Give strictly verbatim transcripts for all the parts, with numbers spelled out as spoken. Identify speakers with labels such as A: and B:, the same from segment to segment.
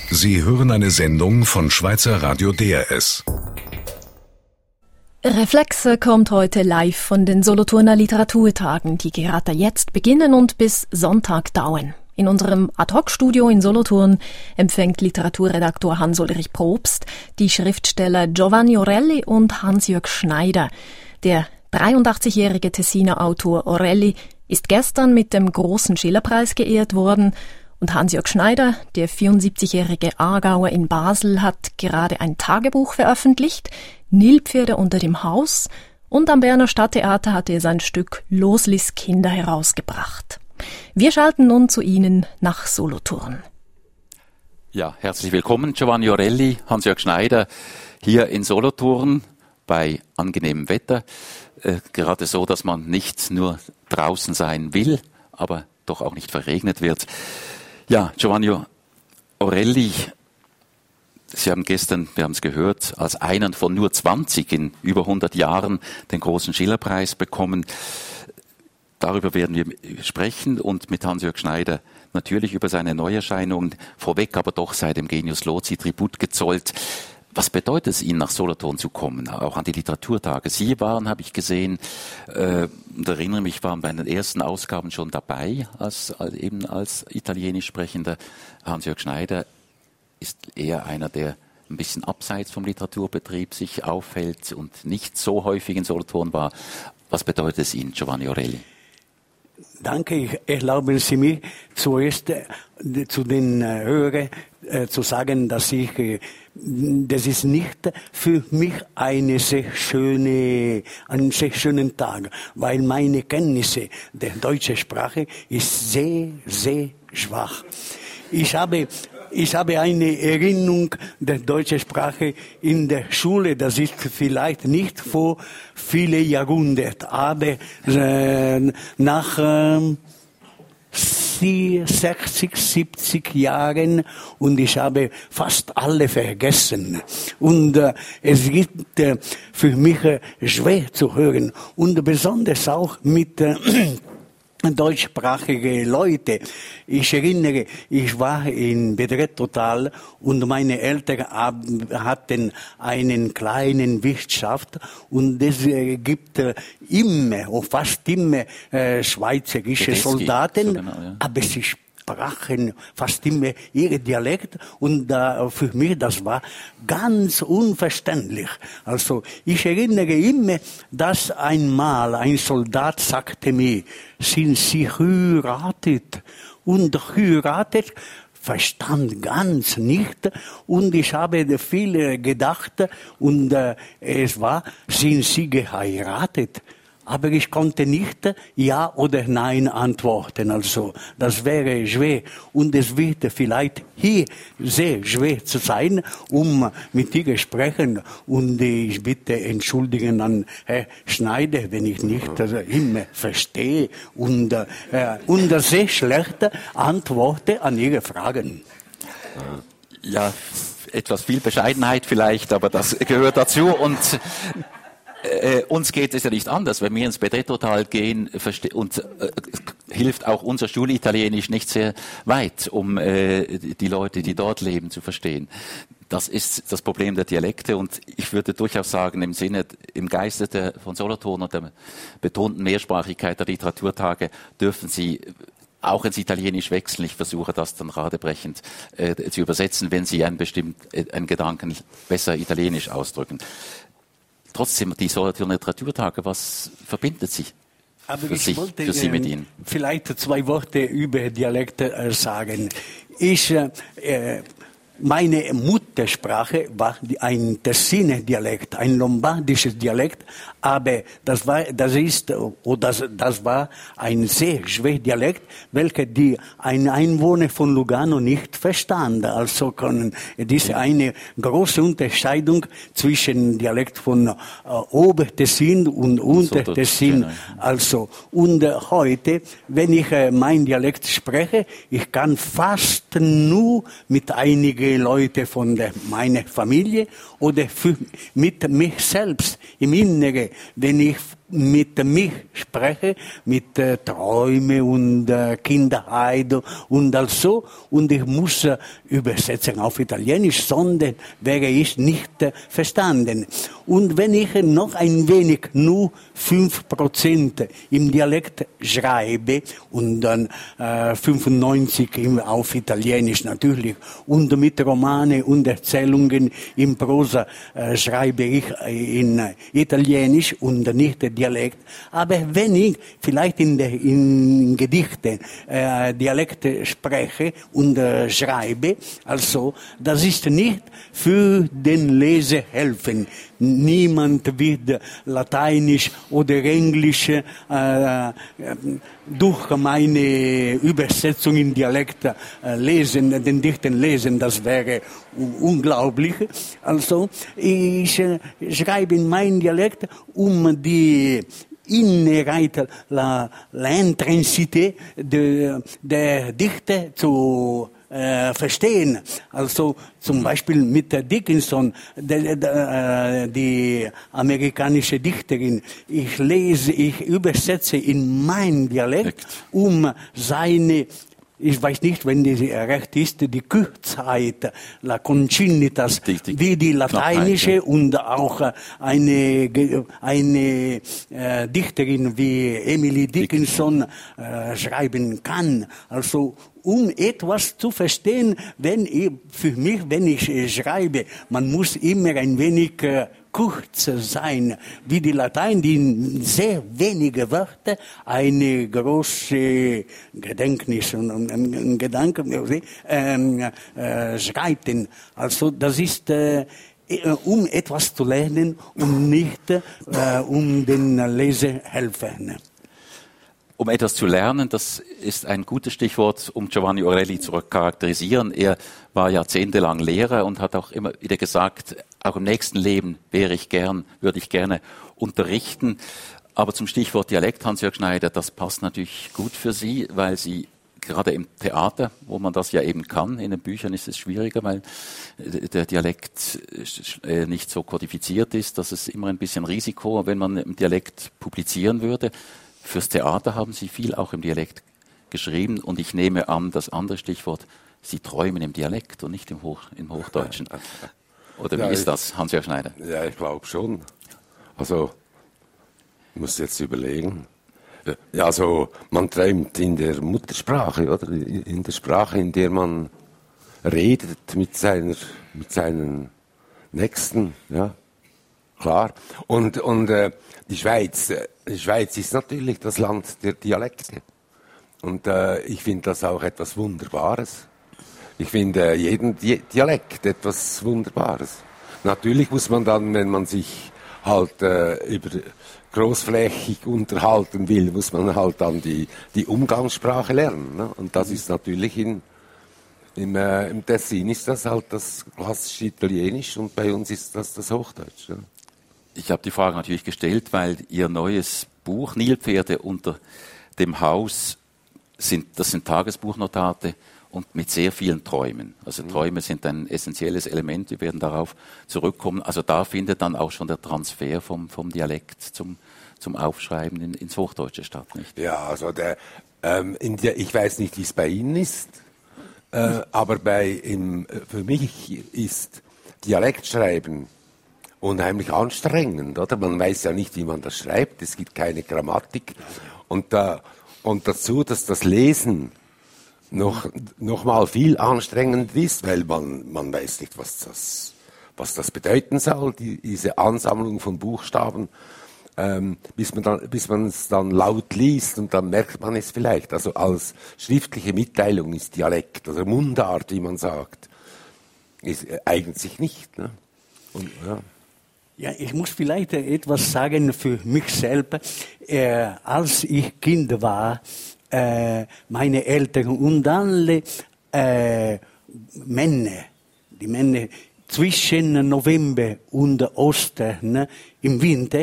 A: Sie hören eine Sendung von Schweizer Radio D R S.
B: Reflexe kommt heute live von den Solothurner Literaturtagen, die gerade jetzt beginnen und bis Sonntag dauern. In unserem Ad-Hoc-Studio in Solothurn empfängt Literaturredaktor Hans-Ulrich Probst die Schriftsteller Giovanni Orelli und Hans-Jörg Schneider. Der dreiundachtzigjährige Tessiner Autor Orelli ist gestern mit dem Großen Schillerpreis geehrt worden und Hans-Jörg Schneider, der vierundsiebzigjährige Aargauer in Basel, hat gerade ein Tagebuch veröffentlicht, Nilpferde unter dem Haus, und am Berner Stadttheater hat er sein Stück Loslis Kinder herausgebracht. Wir schalten nun zu Ihnen nach Solothurn.
C: Ja, herzlich willkommen, Giovanni Orelli, Hans-Jörg Schneider, hier in Solothurn bei angenehmem Wetter. Äh, gerade so, dass man nicht nur draußen sein will, aber doch auch nicht verregnet wird. Ja, Giovanni Orelli, Sie haben gestern, wir haben es gehört, als einer von nur zwanzig in über hundert Jahren den Großen Schillerpreis bekommen. Darüber werden wir sprechen und mit Hans-Jörg Schneider natürlich über seine Neuerscheinungen. Vorweg aber doch sei dem Genius Loci Tribut gezollt. Was bedeutet es Ihnen, nach Solothurn zu kommen, auch an die Literaturtage? Sie waren, habe ich gesehen, äh, und erinnere mich, waren bei den ersten Ausgaben schon dabei, als, als eben als italienisch sprechender. Hans-Jörg Schneider ist eher einer, der ein bisschen abseits vom Literaturbetrieb sich aufhält und nicht so häufig in Solothurn war. Was bedeutet es Ihnen, Giovanni Orelli?
D: Danke, ich erlauben Sie mir zuerst äh, zu den äh, Hörern äh, zu sagen, dass ich, äh, das ist nicht für mich eine sehr schöne, einen sehr schönen Tag, weil meine Kenntnisse der deutschen Sprache ist sehr, sehr schwach. Ich habe Ich habe eine Erinnerung der deutschen Sprache in der Schule, das ist vielleicht nicht vor vielen Jahrhunderten, aber äh, nach äh, sechzig, siebzig Jahren und ich habe fast alle vergessen. Und äh, es ist äh, für mich äh, schwer zu hören und besonders auch mit äh, deutschsprachige Leute. Ich erinnere, ich war in Bedrettotal und meine Eltern hatten einen kleinen Wirtschaft und es gibt immer, fast immer äh, schweizerische
C: Tedeschi,
D: Soldaten,
C: so genau, ja.
D: Aber sie sprachen fast immer ihr Dialekt und äh, für mich das war ganz unverständlich. Also ich erinnere immer, dass einmal ein Soldat sagte mir, sind Sie heiratet? Und heiratet verstand ganz nicht und ich habe viel gedacht und äh, es war, sind Sie geheiratet? Aber ich konnte nicht Ja oder Nein antworten. Also das wäre schwer. Und es wird vielleicht hier sehr schwer zu sein, um mit dir zu sprechen. Und ich bitte entschuldigen an Herrn Schneider, wenn ich nicht also, immer verstehe und, äh, und sehr schlechte Antworten an Ihre Fragen.
C: Ja, etwas viel Bescheidenheit vielleicht, aber das gehört dazu und Äh, uns geht es ja nicht anders. Wenn wir ins Bedrettotal gehen, verste- und äh, hilft auch unser Schulitalienisch nicht sehr weit, um äh, die Leute, die dort leben, zu verstehen. Das ist das Problem der Dialekte und ich würde durchaus sagen, im Sinne, im Geiste der, von Solothurn und der betonten Mehrsprachigkeit der Literaturtage dürfen Sie auch ins Italienisch wechseln. Ich versuche das dann radebrechend äh, zu übersetzen, wenn Sie einen bestimmten äh, einen Gedanken besser italienisch ausdrücken. Trotzdem, die Solothurner Literaturtage, was verbindet Sie
D: Aber
C: für,
D: ich
C: sich,
D: wollte,
C: für Sie mit
D: äh,
C: Ihnen?
D: Vielleicht zwei Worte über Dialekte äh, sagen. Ich, äh, meine Muttersprache war ein Tessiner Dialekt, ein lombardisches Dialekt, aber das war, das ist, oder das, das war ein sehr schwerer Dialekt, welcher die ein Einwohner von Lugano nicht verstand. Also können, das ist eine große Unterscheidung zwischen Dialekt von äh, Obertessin und Untertessin. Also, und äh, heute, wenn ich äh, mein Dialekt spreche, ich kann fast nur mit einigen Leuten von der, meiner Familie oder für, mit mich selbst im Inneren, wenn ich mit mich spreche, mit äh, Träume und äh, Kinderheit und also. Und ich muss äh, übersetzen auf Italienisch, sonst wäre ich nicht äh, verstanden. Und wenn ich noch ein wenig, nur fünf Prozent im Dialekt schreibe und dann äh, fünfundneunzig im, auf Italienisch natürlich und mit Romane und Erzählungen in Prosa äh, schreibe ich in äh, Italienisch und nicht Dialekt. Aber wenn ich vielleicht in, der, in Gedichten äh, Dialekt spreche und äh, schreibe, also das ist nicht für den Leser helfen. Niemand wird Lateinisch oder Englisch äh, durch meine Übersetzung in Dialekt äh, lesen, den Dichten lesen, das wäre unglaublich. Also ich äh, schreibe in meinem Dialekt, um die Innerheit, la, la Intrinsität der, der Dichte zu Äh, verstehen. Also zum Beispiel mit der Dickinson, de, de, äh, die amerikanische Dichterin. Ich lese, ich übersetze in mein Dialekt, um seine, ich weiß nicht, wenn die recht ist, die Kürzheit, la Concinitas, die, die, wie die lateinische ja. Und auch eine, eine äh, Dichterin wie Emily Dickinson äh, schreiben kann. Also um etwas zu verstehen, wenn ich, für mich, wenn ich äh, schreibe, man muss immer ein wenig äh, kurz sein, wie die Latein, die in sehr wenige Wörter eine große Gedächtnis und ein, ein Gedanke äh, äh, schreiben. Also das ist äh, um etwas zu lernen und nicht äh, um den Leser helfen.
C: Um etwas zu lernen, das ist ein gutes Stichwort, um Giovanni Orelli zu charakterisieren. Er war jahrzehntelang Lehrer und hat auch immer wieder gesagt, auch im nächsten Leben wäre ich gern, würde ich gerne unterrichten. Aber zum Stichwort Dialekt, Hans-Jörg Schneider, das passt natürlich gut für Sie, weil Sie gerade im Theater, wo man das ja eben kann, in den Büchern ist es schwieriger, weil der Dialekt nicht so kodifiziert ist. Das ist immer ein bisschen Risiko, wenn man im Dialekt publizieren würde. Fürs Theater haben Sie viel auch im Dialekt geschrieben und ich nehme an, das andere Stichwort, Sie träumen im Dialekt und nicht im, Hoch, im Hochdeutschen. Oder wie ja, ist das, Hans-Jörg Schneider?
E: Ja, ich glaube schon. Also, ich muss jetzt überlegen. Ja, also, man träumt in der Muttersprache, oder? In der Sprache, in der man redet mit seiner, mit seinen Nächsten, ja. Klar. Und, und äh, die Schweiz, die Schweiz ist natürlich das Land der Dialekte. Und äh, ich finde das auch etwas Wunderbares. Ich finde äh, jeden Di- Dialekt etwas Wunderbares. Natürlich muss man dann, wenn man sich halt äh, über großflächig unterhalten will, muss man halt dann die, die Umgangssprache lernen. Ne? Und das ist natürlich in Im, äh, im Tessin ist das halt das klassische Italienisch und bei uns ist das das Hochdeutsch. Ja.
C: Ich habe die Frage natürlich gestellt, weil Ihr neues Buch Nilpferde unter dem Haus, sind, das sind Tagesbuchnotate und mit sehr vielen Träumen. Also Träume sind ein essentielles Element, wir werden darauf zurückkommen. Also da findet dann auch schon der Transfer vom, vom Dialekt zum, zum Aufschreiben in, ins Hochdeutsche statt, nicht?
E: Ja, also der, ähm, in der, ich weiß nicht, wie es bei Ihnen ist, äh, aber bei, im, für mich ist Dialektschreiben unheimlich anstrengend, oder? Man weiß ja nicht, wie man das schreibt, es gibt keine Grammatik. Und, äh, und dazu, dass das Lesen noch, noch mal viel anstrengender ist, weil man, man weiß nicht, was das, was das bedeuten soll, die, diese Ansammlung von Buchstaben, ähm, bis man dann, bis man es dann laut liest und dann merkt man es vielleicht. Also als schriftliche Mitteilung ist Dialekt oder Mundart, wie man sagt, ist, äh, eignet sich nicht, ne? Und, ja.
D: Ja, ich muss vielleicht etwas sagen für mich selber. Äh, als ich Kind war, äh, meine Eltern und alle äh, Männer, die Männer zwischen November und Ostern im Winter,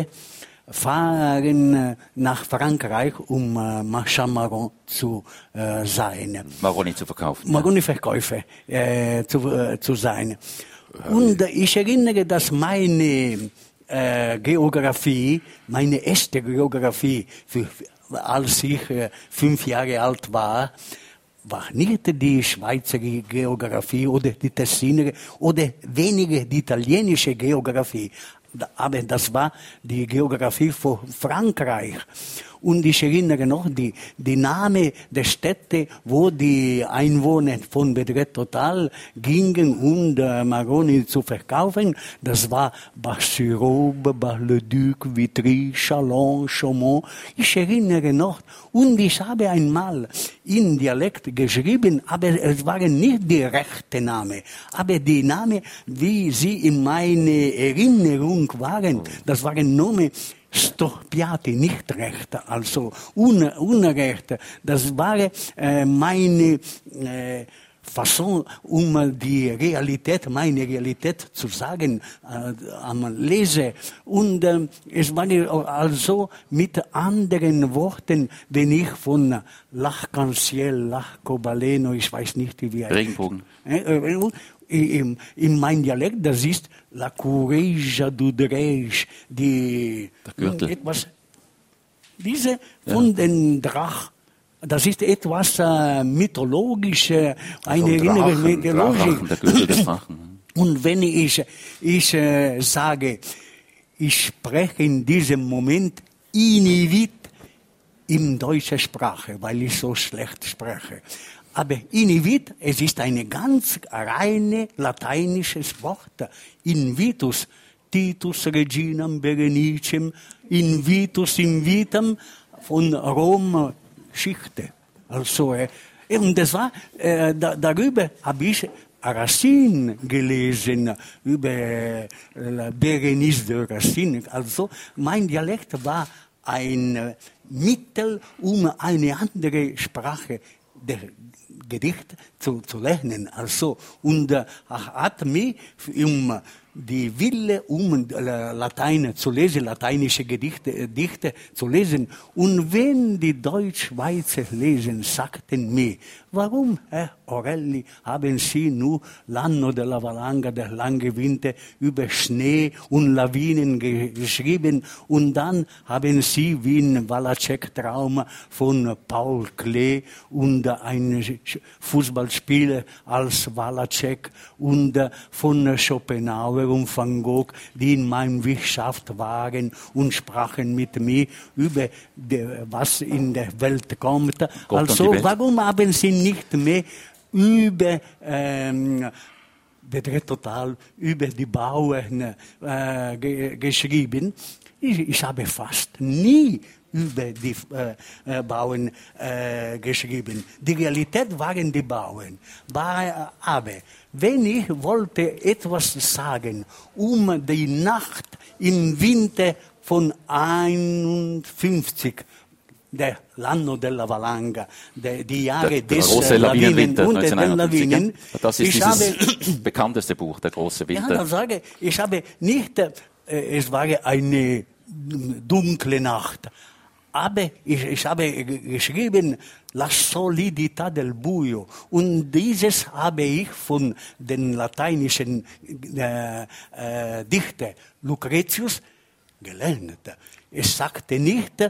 D: fahren nach Frankreich, um äh, Marchand Marron zu äh, sein.
C: Maroni zu verkaufen.
D: Maroni-Verkäufer äh, zu, äh, zu sein. Und ich erinnere, dass meine äh, Geografie, meine erste Geografie, für, als ich äh, fünf Jahre alt war, war nicht die Schweizer Geografie oder die Tessiner oder weniger die italienische Geografie, aber das war die Geografie von Frankreich. Und ich erinnere noch die, die Namen der Städte, wo die Einwohner von Bedret Total gingen, um äh, Maroni zu verkaufen. Das war Bar-sur-Aube, Bar-le-Duc, Vitry, Chalon, Chaumont. Ich erinnere noch. Und ich habe einmal in Dialekt geschrieben, aber es waren nicht die rechten Namen, aber die Namen, wie sie in meiner Erinnerung waren, das waren Namen, Storpiati, nicht recht, also un, unrecht. Das war äh, meine äh, Fasson, um die Realität, meine Realität zu sagen, äh, am Lesen. Und äh, es war also mit anderen Worten, wenn ich von L'Arc-en-Ciel, L'Arcobaleno, ich weiß nicht, wie er
C: Regenbogen.
D: Äh, äh, In, in meinem Dialekt, das ist la Courage du Drech, die etwas, diese von ja. den Drach, das ist etwas äh, mythologische, eine innere Mythologie. Und wenn ich, ich äh, sage, ich spreche in diesem Moment Inuit in deutscher Sprache, weil ich so schlecht spreche. Aber Inuit, es ist ein ganz reine lateinisches Wort. Invitus, Titus reginam Berenicem, invitus invitam, von Rom Schichte. Also, äh, und das war, äh, da, darüber habe ich Racine gelesen, über äh, Berenice de Racine. Also, mein Dialekt war ein Mittel, um eine andere Sprache der Gedicht zu, zu lernen. Also, und äh, hat mich um die Wille, um äh, Latein zu lesen, lateinische Gedichte, äh, Dichte zu lesen. Und wenn die Deutschschweizer lesen, sagten mir, warum, Herr Orelli, haben Sie nur L'anno della Valanga, der lange Winter, über Schnee und Lawinen ge- geschrieben und dann haben Sie wie ein Wallacek-Traum von Paul Klee und ein Fußballspieler als Wallacek und von Schopenhauer und Van Gogh, die in meiner Wirtschaft waren und sprachen mit mir über die, was in der Welt kommt. Gott also Welt. Warum haben Sie nicht mehr über ähm, Bedret Total, über die Bauern äh, ge- geschrieben? Ich, ich habe fast nie über die äh, Bauern äh, geschrieben. Die Realität waren die Bauern. War, aber wenn ich wollte etwas sagen, um die Nacht im Winter von einundfünfzig, der L'anno della Valanga, der, die Jahre
C: der, der
D: des
C: große
D: Lawinen und der
C: Lawinen. Das ist
D: ich
C: dieses
D: habe,
C: bekannteste Buch, der große Winter.
D: Ja, das sage ich, habe nicht, äh, es war eine dunkle Nacht, aber ich, ich habe geschrieben, La solidità del buio. Und dieses habe ich von den lateinischen äh, äh, Dichter Lucretius gelernt. Es sagte nicht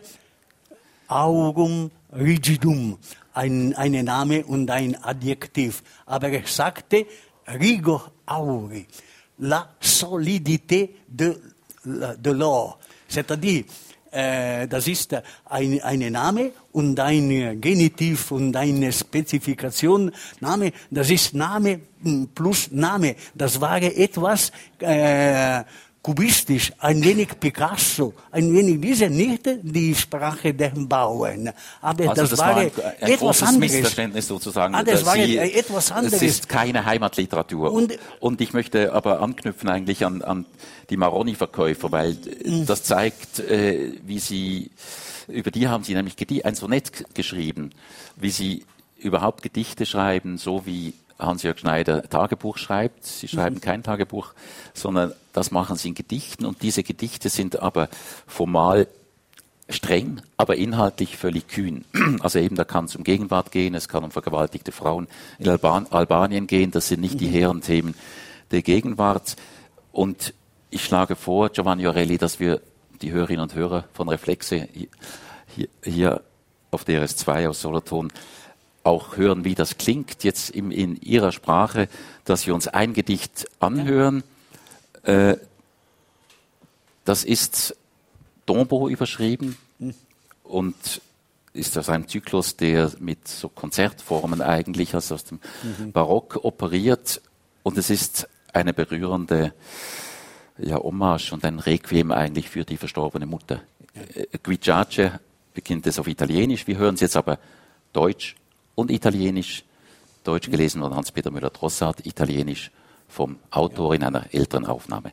D: Aurum rigidum, ein, ein Name und ein Adjektiv, aber er sagte rigor auri, la solidité de, de l'or. C'est-à-dire, äh, das ist ein, ein Name und ein Genitiv und eine Spezifikation. Name, das ist Name plus Name. Das war etwas äh, kubistisch, ein wenig Picasso, ein wenig diese, nicht die Sprache der Bauern. Aber
C: also
D: das,
C: das
D: war,
C: war ein, ein
D: etwas
C: großes
D: anderes.
C: Missverständnis sozusagen.
D: Ah, das war
C: Sie,
D: etwas anderes.
C: Es ist keine Heimatliteratur. Und, und ich möchte aber anknüpfen eigentlich an, an die Maroni-Verkäufer, weil mhm. das zeigt, äh, wie Sie, über die haben Sie nämlich Gedi- ein Sonett geschrieben, wie Sie überhaupt Gedichte schreiben, so wie Hans-Jörg Schneider Tagebuch schreibt. Sie schreiben mhm. kein Tagebuch, sondern das machen sie in Gedichten. Und diese Gedichte sind aber formal streng, aber inhaltlich völlig kühn. Also eben, da kann es um Gegenwart gehen, es kann um vergewaltigte Frauen in Alban- Albanien gehen. Das sind nicht mhm. die hehren Themen der Gegenwart. Und ich schlage vor, Giovanni Orelli, dass wir die Hörerinnen und Hörer von Reflexe hier, hier auf D R S zwei aus Solothurn auch hören, wie das klingt jetzt in, in ihrer Sprache, dass wir uns ein Gedicht anhören. Ja. Äh, das ist Tombeau überschrieben mhm. und ist aus einem Zyklus, der mit so Konzertformen eigentlich, also aus dem mhm. Barock operiert. Und es ist eine berührende ja, Hommage und ein Requiem eigentlich für die verstorbene Mutter. Ja. Guigiace beginnt es auf Italienisch, wir hören es jetzt aber Deutsch und Italienisch. Deutsch gelesen von Hans-Peter Müller-Drossard, Italienisch vom Autor in einer älteren Aufnahme.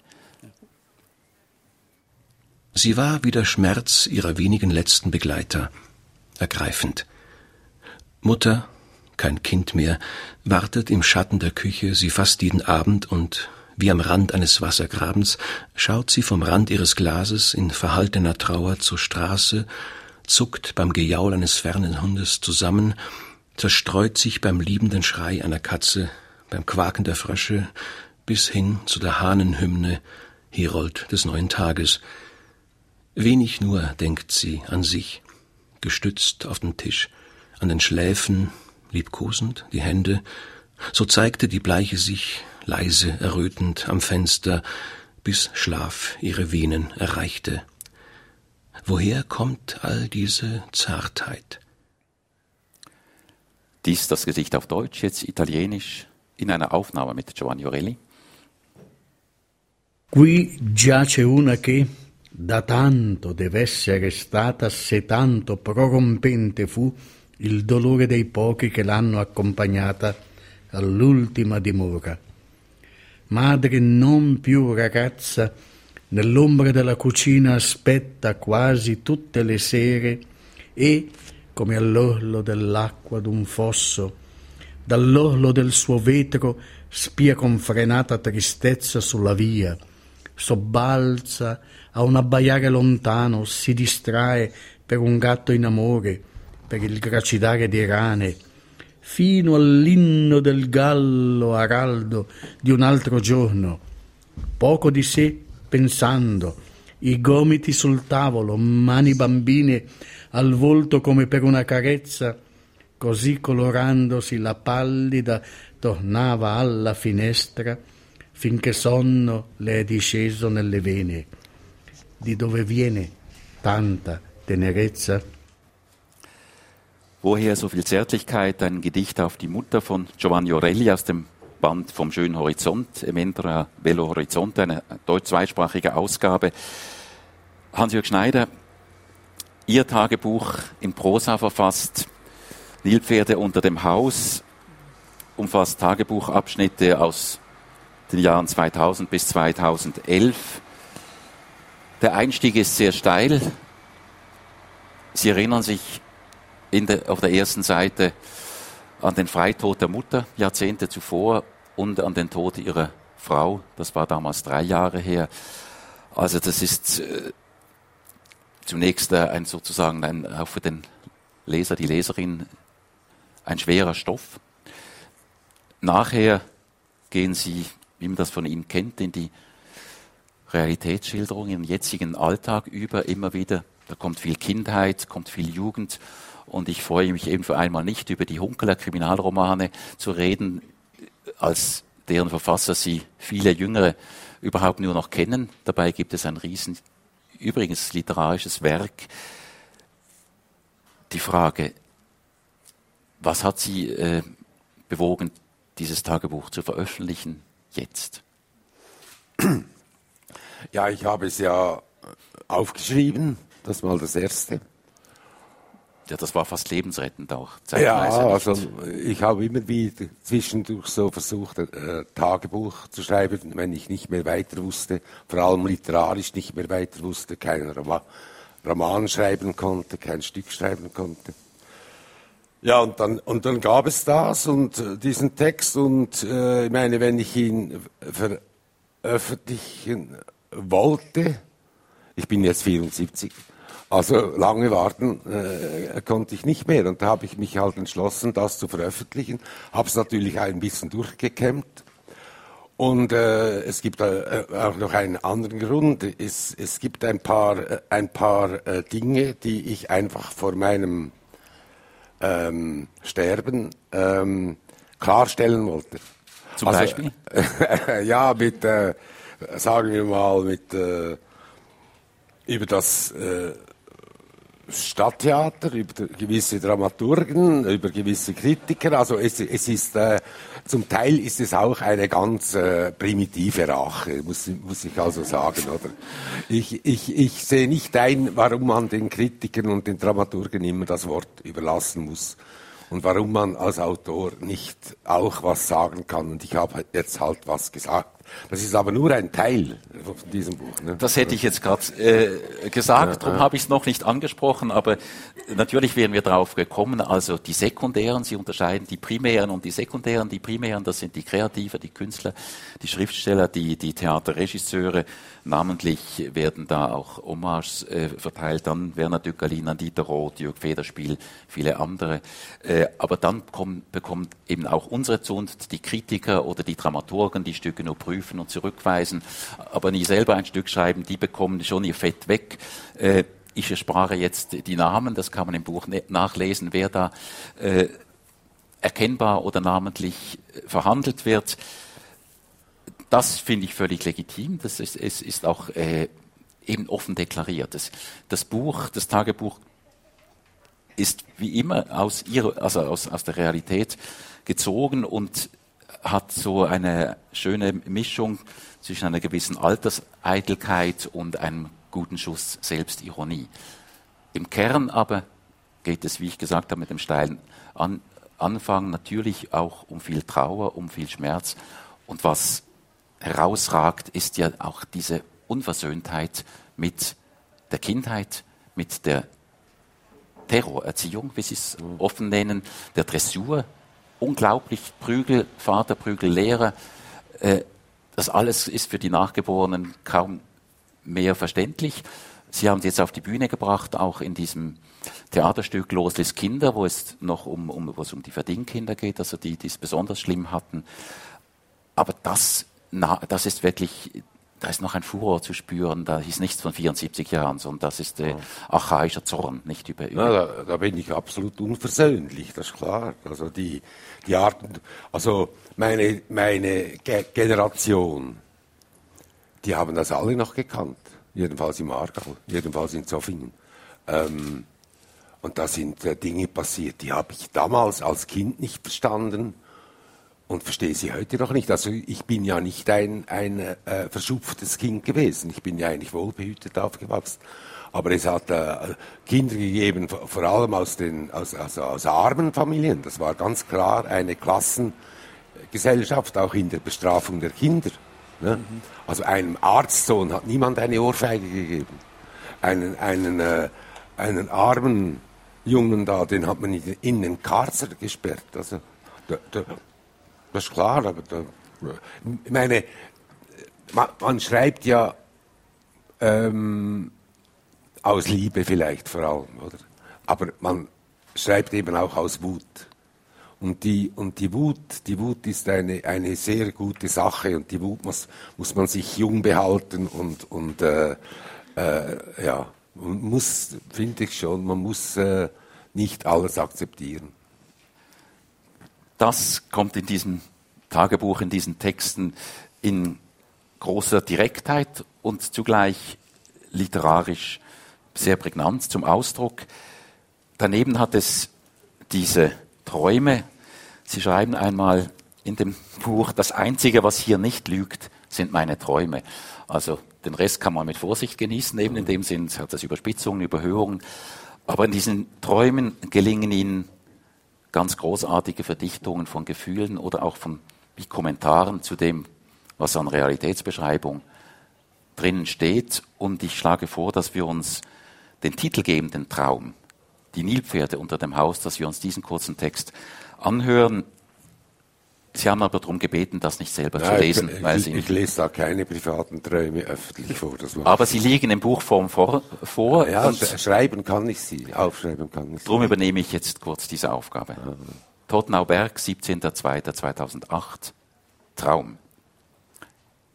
F: Sie war wie der Schmerz ihrer wenigen letzten Begleiter. Ergreifend. Mutter, kein Kind mehr, wartet im Schatten der Küche, sie fasst jeden Abend und, wie am Rand eines Wassergrabens, schaut sie vom Rand ihres Glases in verhaltener Trauer zur Straße, zuckt beim Gejaul eines fernen Hundes zusammen, zerstreut sich beim liebenden Schrei einer Katze, beim Quaken der Frösche, bis hin zu der Hahnenhymne, Herold des neuen Tages. Wenig nur denkt sie an sich, gestützt auf den Tisch, an den Schläfen, liebkosend die Hände, so zeigte die Bleiche sich, leise errötend am Fenster, bis Schlaf ihre Venen erreichte. Woher kommt all diese Zartheit?
C: Dies das Gedicht auf Deutsch, jetzt Italienisch, in einer Aufnahme mit Giovanni Orelli.
D: Qui giace una che da tanto deve essere stata, se tanto prorompente fu il dolore dei pochi che l'hanno accompagnata all'ultima dimora. Madre non più ragazza, nell'ombra della cucina aspetta quasi tutte le sere e, come all'orlo dell'acqua d'un fosso, dall'orlo del suo vetro spia con frenata tristezza sulla via, sobbalza a un abbaiare lontano, si distrae per un gatto in amore, per il gracidare di rane, fino all'inno del gallo araldo di un altro giorno, poco di sé pensando, i gomiti sul tavolo, mani bambine al volto come per una carezza, così colorandosi la pallida tornava alla finestra finché sonno le è disceso nelle vene. Di dove viene tanta tenerezza?
C: Woher so viel Zärtlichkeit? Ein Gedicht auf die Mutter von Giovanni Orelli aus dem Band Vom schönen Horizont, Emendra Bello Horizonte, eine deutsch-zweisprachige Ausgabe. Hans-Jörg Schneider, Ihr Tagebuch in Prosa verfasst, Nilpferde unter dem Haus, umfasst Tagebuchabschnitte aus den Jahren zweitausend bis zweitausendelf. Der Einstieg ist sehr steil. Sie erinnern sich in der, auf der ersten Seite an den Freitod der Mutter, Jahrzehnte zuvor, und an den Tod ihrer Frau. Das war damals drei Jahre her. Also das ist äh, zunächst äh, ein sozusagen ein, auch für den Leser, die Leserin, ein schwerer Stoff. Nachher gehen Sie, wie man das von Ihnen kennt, in die Realitätsschilderung, in den jetzigen Alltag über, immer wieder. Da kommt viel Kindheit, kommt viel Jugend. Und ich freue mich eben für einmal nicht, über die Hunkeler Kriminalromane zu reden, als deren Verfasser Sie viele Jüngere überhaupt nur noch kennen. Dabei gibt es ein riesen, übrigens literarisches Werk. Die Frage, was hat Sie äh, bewogen, dieses Tagebuch zu veröffentlichen jetzt?
E: Ja, ich habe es ja aufgeschrieben, das war das Erste.
C: Ja, das war fast lebensrettend auch.
E: Ja, also ich habe immer wieder zwischendurch so versucht, äh, Tagebuch zu schreiben, wenn ich nicht mehr weiter wusste, vor allem literarisch nicht mehr weiter wusste, keinen Roman, Roman schreiben konnte, kein Stück schreiben konnte. Ja, und dann, und dann gab es das und äh, diesen Text und äh, ich meine, wenn ich ihn veröffentlichen wollte, ich bin jetzt vierundsiebzig, also lange warten äh, konnte ich nicht mehr und da habe ich mich halt entschlossen, das zu veröffentlichen, habe es natürlich ein bisschen durchgekämmt Und äh, es gibt äh, auch noch einen anderen Grund. Es, es gibt ein paar, äh, ein paar äh, Dinge, die ich einfach vor meinem ähm, Sterben ähm, klarstellen wollte.
C: Zum
E: also,
C: Beispiel?
E: Äh, ja, mit, äh, sagen wir mal, mit äh, über das äh, Stadttheater, über gewisse Dramaturgen, über gewisse Kritiker. Also es, es ist äh, zum Teil ist es auch eine ganz äh, primitive Rache, muss, muss ich also sagen, oder? Ich, ich, ich sehe nicht ein, warum man den Kritikern und den Dramaturgen immer das Wort überlassen muss und warum man als Autor nicht auch was sagen kann. Und ich habe jetzt halt was gesagt. Das ist aber nur ein Teil von diesem Buch. Ne?
C: Das hätte ich jetzt gerade äh, gesagt, ja, darum ja. habe ich es noch nicht angesprochen, aber natürlich wären wir drauf gekommen, also die Sekundären, Sie unterscheiden die Primären und die Sekundären. Die Primären, das sind die Kreativer, die Künstler, die Schriftsteller, die, die Theaterregisseure. Namentlich werden da auch Hommages äh, verteilt, dann Werner Döckerlin, Dieter Roth, Jürg Federspiel, viele andere. Äh, aber dann kommen, bekommt eben auch unsere Zunft, die Kritiker oder die Dramaturgen, die Stücke nur prüfen und zurückweisen, aber nie selber ein Stück schreiben, die bekommen schon ihr Fett weg. Äh, ich erspare jetzt die Namen, das kann man im Buch nachlesen, wer da äh, erkennbar oder namentlich verhandelt wird. Das finde ich völlig legitim. Das ist, es ist auch äh, eben offen deklariert. Das, das Buch, das Tagebuch ist wie immer aus ihrer, also aus, aus der Realität gezogen und hat so eine schöne Mischung zwischen einer gewissen Alterseitelkeit und einem guten Schuss Selbstironie. Im Kern aber geht es, wie ich gesagt habe, mit dem steilen An- Anfang natürlich auch um viel Trauer, um viel Schmerz. Und was herausragt, ist ja auch diese Unversöhntheit mit der Kindheit, mit der Terrorerziehung, wie Sie es offen nennen, der Dressur, unglaublich Prügel, Vater, Prügel, Lehrer. Äh, das alles ist für die Nachgeborenen kaum mehr verständlich. Sie haben es jetzt auf die Bühne gebracht, auch in diesem Theaterstück Loslis Kinder, wo es noch um, um, wo es um die Verdingkinder geht, also die, die es besonders schlimm hatten. Aber das, na, das ist wirklich, da ist noch ein Furor zu spüren, da ist nichts von vierundsiebzig Jahren, sondern das ist äh, archaischer Zorn, nicht über... über
E: ja, da, da bin ich absolut unversöhnlich, das ist klar. Also die, die Arten, also meine, meine Ge- Generation, die haben das alle noch gekannt, jedenfalls im Aargau, jedenfalls in Zofingen. Ähm, und da sind äh, Dinge passiert, die habe ich damals als Kind nicht verstanden. Und verstehe sie heute noch nicht. Also ich bin ja nicht ein, ein äh, verschupftes Kind gewesen. Ich bin ja eigentlich wohlbehütet aufgewachsen. Aber es hat äh, Kinder gegeben, vor allem aus den aus, also aus armen Familien. Das war ganz klar eine Klassengesellschaft, auch in der Bestrafung der Kinder. Ne? Mhm. Also einem Arztsohn hat niemand eine Ohrfeige gegeben. Einen, einen, äh, einen armen Jungen da, den hat man in, in den Karzer gesperrt. Also der, der, das ist klar, aber da, ich meine, man, man schreibt ja ähm, aus Liebe vielleicht vor allem, oder? Aber man schreibt eben auch aus Wut. Und die, und die Wut, die Wut ist eine, eine sehr gute Sache und die Wut muss, muss man sich jung behalten und, und äh, äh, ja, man muss, finde ich schon, man muss äh, nicht alles akzeptieren.
C: Das kommt in diesem Tagebuch, in diesen Texten in großer Direktheit und zugleich literarisch sehr prägnant zum Ausdruck. Daneben hat es diese Träume. Sie schreiben einmal in dem Buch, das Einzige, was hier nicht lügt, sind meine Träume. Also den Rest kann man mit Vorsicht genießen, eben in dem Sinn hat das Überspitzungen, Überhöhungen. Aber in diesen Träumen gelingen Ihnen ganz großartige Verdichtungen von Gefühlen oder auch von wie Kommentaren zu dem, was an Realitätsbeschreibung drinnen steht. Und ich schlage vor, dass wir uns den titelgebenden Traum, die Nilpferde unter dem Haus, dass wir uns diesen kurzen Text anhören. Sie haben aber darum gebeten, das nicht selber ja, zu lesen.
E: Ich,
C: weil
E: ich,
C: Sie
E: ich lese da keine privaten Träume öffentlich vor. Das
C: aber Sie liegen in Buchform vor. vor
E: ja, und schreiben kann ich sie, aufschreiben kann ich sie.
C: Darum übernehme ich jetzt kurz diese Aufgabe. Ja. Tottenauberg, siebzehnter zweiter zweitausendacht. Traum.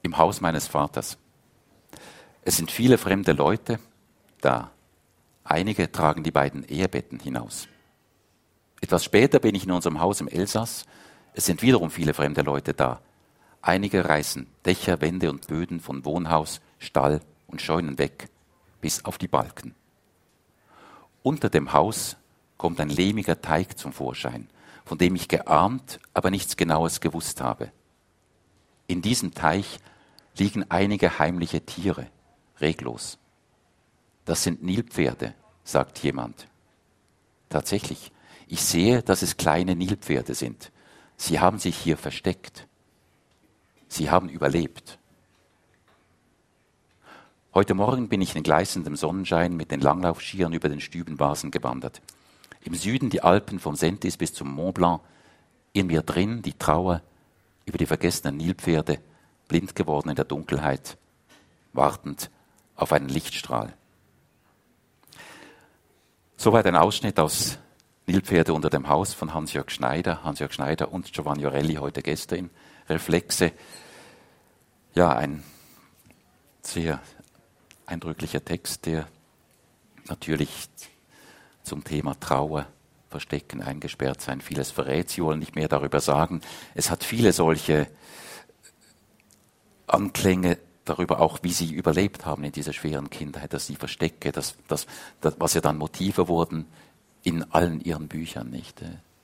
C: im Haus meines Vaters. Es sind viele fremde Leute da. Einige tragen die beiden Ehebetten hinaus. Etwas später bin ich in unserem Haus im Elsass. Es sind wiederum viele fremde Leute da. Einige reißen Dächer, Wände und Böden von Wohnhaus, Stall und Scheunen weg, bis auf die Balken. Unter dem Haus kommt ein lehmiger Teig zum Vorschein, von dem ich geahnt, aber nichts Genaues gewusst habe. In diesem Teich liegen einige heimliche Tiere, reglos. Das sind Nilpferde, sagt jemand. Tatsächlich, ich sehe, dass es kleine Nilpferde sind. Sie haben sich hier versteckt. Sie haben überlebt. Heute Morgen bin ich in gleißendem Sonnenschein mit den Langlaufskiern über den Stübenbasen gewandert. Im Süden die Alpen vom Sentis bis zum Mont Blanc. In mir drin die Trauer über die vergessenen Nilpferde, blind geworden in der Dunkelheit, wartend auf einen Lichtstrahl. Soweit ein Ausschnitt aus Nilpferde unter dem Haus von Hans-Jörg Schneider. Hans-Jörg Schneider und Giovanni Orelli, heute Gäste in Reflexe. Ja, ein sehr eindrücklicher Text, der natürlich zum Thema Trauer, Verstecken, eingesperrt sein, vieles verrät. Sie wollen nicht mehr darüber sagen. Es hat viele solche Anklänge darüber auch, wie sie überlebt haben in dieser schweren Kindheit, dass sie Verstecke, das, das, das, was ja dann Motive wurden in allen ihren Büchern, nicht?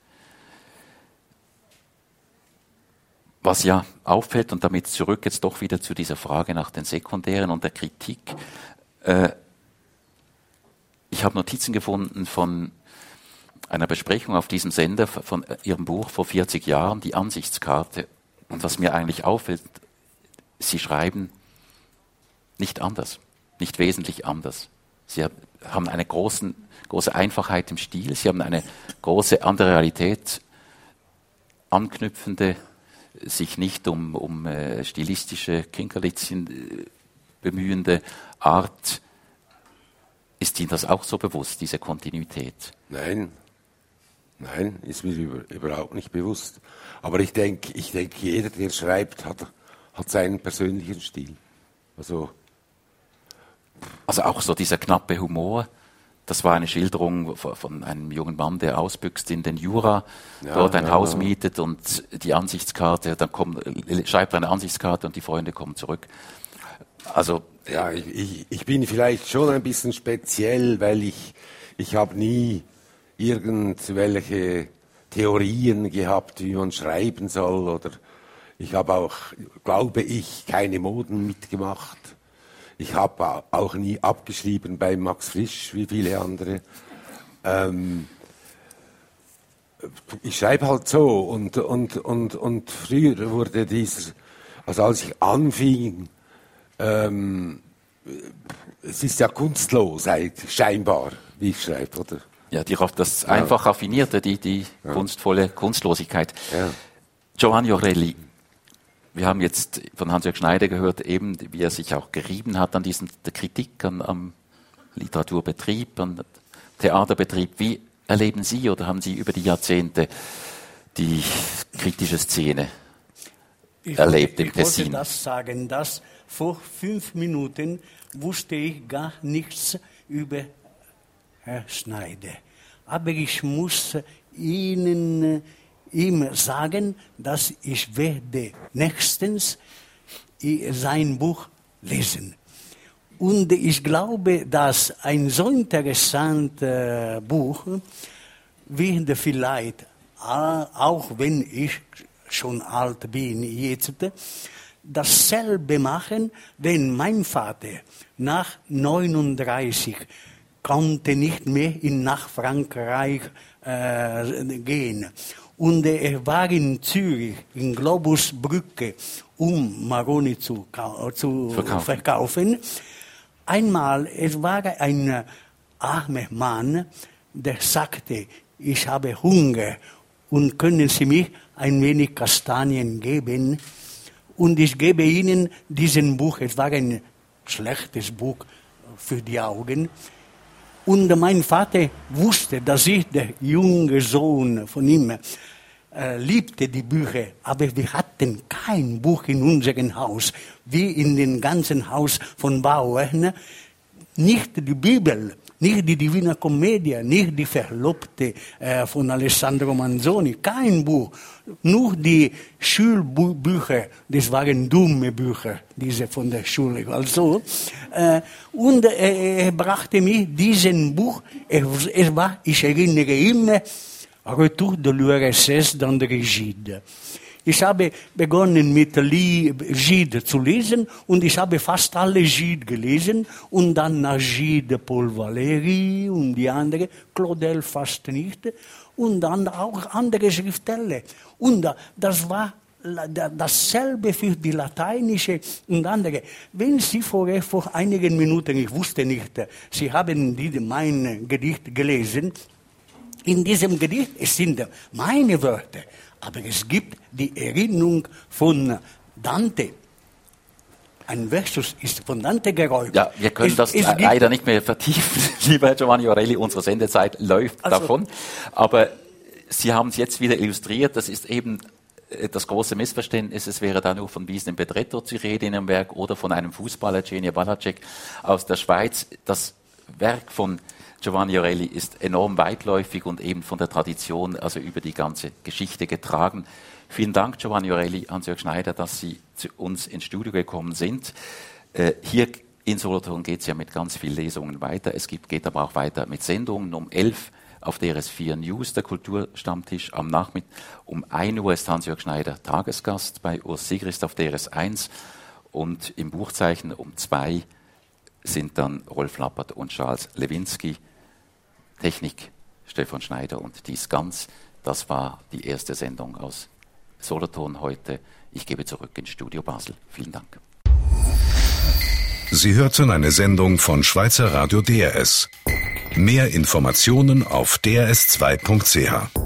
C: Was ja auffällt, und damit zurück jetzt doch wieder zu dieser Frage nach den Sekundären und der Kritik. Äh, ich habe Notizen gefunden von einer Besprechung auf diesem Sender von Ihrem Buch vor vierzig Jahren, die Ansichtskarte. Und was mir eigentlich auffällt, Sie schreiben nicht anders, nicht wesentlich anders. Sie haben eine großen, große Einfachheit im Stil, Sie haben eine große an der Realität anknüpfende, sich nicht um, um äh, stilistische Kinkerlitzchen äh, bemühende Art. Ist Ihnen das auch so bewusst, diese Kontinuität?
E: Nein, nein, ist mir über, überhaupt nicht bewusst. Aber ich denke, ich denke, jeder, der schreibt, hat, hat seinen persönlichen Stil. Also,
C: also auch so dieser knappe Humor. Das war eine Schilderung von einem jungen Mann, der ausbüchst in den Jura, ja, dort ein ja, Haus ja. mietet und die Ansichtskarte, dann kommt, schreibt er eine Ansichtskarte und die Freunde kommen zurück. Also
E: ja, ich, ich, ich bin vielleicht schon ein bisschen speziell, weil ich, ich habe nie irgendwelche Theorien gehabt, wie man schreiben soll, oder ich habe auch, glaube ich, keine Moden mitgemacht. Ich habe auch nie abgeschrieben bei Max Frisch, wie viele andere. Ähm, ich schreibe halt so und, und, und, und früher wurde dieser, also als ich anfing, ähm, es ist ja kunstlos scheinbar, wie ich schreibe, oder?
C: Ja, die, das einfach ja. raffinierte, die, die ja. kunstvolle Kunstlosigkeit. Ja. Giovanni Orelli. Wir haben jetzt von Hans-Jörg Schneider gehört, eben wie er sich auch gerieben hat an diesen der Kritik an, am Literaturbetrieb, an Theaterbetrieb. Wie erleben Sie oder haben Sie über die Jahrzehnte die kritische Szene
D: ich
C: erlebt
D: wollte,
C: im Tessin?
D: Ich wollte das sagen, dass vor fünf Minuten wusste ich gar nichts über Herrn Schneider. Aber ich muss Ihnen ihm sagen, dass ich werde nächstens sein Buch lesen. Und ich glaube, dass ein so interessantes Buch wird vielleicht, auch wenn ich schon alt bin jetzt, dasselbe machen, wenn mein Vater nach neununddreißig konnte nicht mehr in, nach Frankreich äh, gehen. Und er war in Zürich, in Globusbrücke, um Maroni zu, zu verkaufen. verkaufen. Einmal, es war ein armer Mann, der sagte, ich habe Hunger und können Sie mir ein wenig Kastanien geben? Und ich gebe Ihnen diesen Buch, es war ein schlechtes Buch für die Augen. Und mein Vater wusste, dass ich der junge Sohn von ihm äh, liebte die Bücher, aber wir hatten kein Buch in unserem Haus, wie in dem ganzen Haus von Bauern. Nicht die Bibel, nicht die Divina Commedia, nicht die Verlobte äh, von Alessandro Manzoni, kein Buch. Nur die Schulbücher, das waren dumme Bücher, diese von der Schule. Also, äh, und äh, er brachte mir diesen Buch, es, es war, ich erinnere immer, Retour de l'U R S S d'André Gide. Ich habe begonnen mit Gide zu lesen und ich habe fast alle Gide gelesen und dann nach Gide Paul Valéry und die andere, Claudel fast nicht und dann auch andere Schriftsteller. Und das war dasselbe für die lateinische und andere. Wenn Sie vor, vor einigen Minuten, ich wusste nicht, Sie haben die, mein Gedicht gelesen, in diesem Gedicht es sind meine Wörter, aber es gibt die Erinnerung von Dante. Ein Versus ist von Dante geräumt.
C: Ja, wir können es, das es leider nicht mehr vertiefen, lieber Giovanni Orelli, unsere Sendezeit läuft also davon. Aber Sie haben es jetzt wieder illustriert, das ist eben das große Missverständnis, es wäre da nur von Wiesn im Bedretto zu reden in einem Werk oder von einem Fußballer, Genia Balacek aus der Schweiz. Das Werk von Giovanni Orelli ist enorm weitläufig und eben von der Tradition, also über die ganze Geschichte getragen. Vielen Dank, Giovanni Orelli, Hans-Jörg Schneider, dass Sie zu uns ins Studio gekommen sind. Äh, hier in Solothurn geht es ja mit ganz vielen Lesungen weiter. Es gibt, geht aber auch weiter mit Sendungen. Um elf auf D R S vier News, der Kulturstammtisch. Am Nachmittag um ein Uhr ist Hans-Jörg Schneider Tagesgast bei Urs Sigrist auf D R S eins. Und im Buchzeichen um zwei sind dann Rolf Lappert und Charles Lewinsky. Technik Stefan Schneider und dies ganz. Das war die erste Sendung aus Solothurn heute. Ich gebe zurück ins Studio Basel. Vielen Dank.
A: Sie hörten eine Sendung von Schweizer Radio D R S. Mehr Informationen auf d r s zwei punkt c h.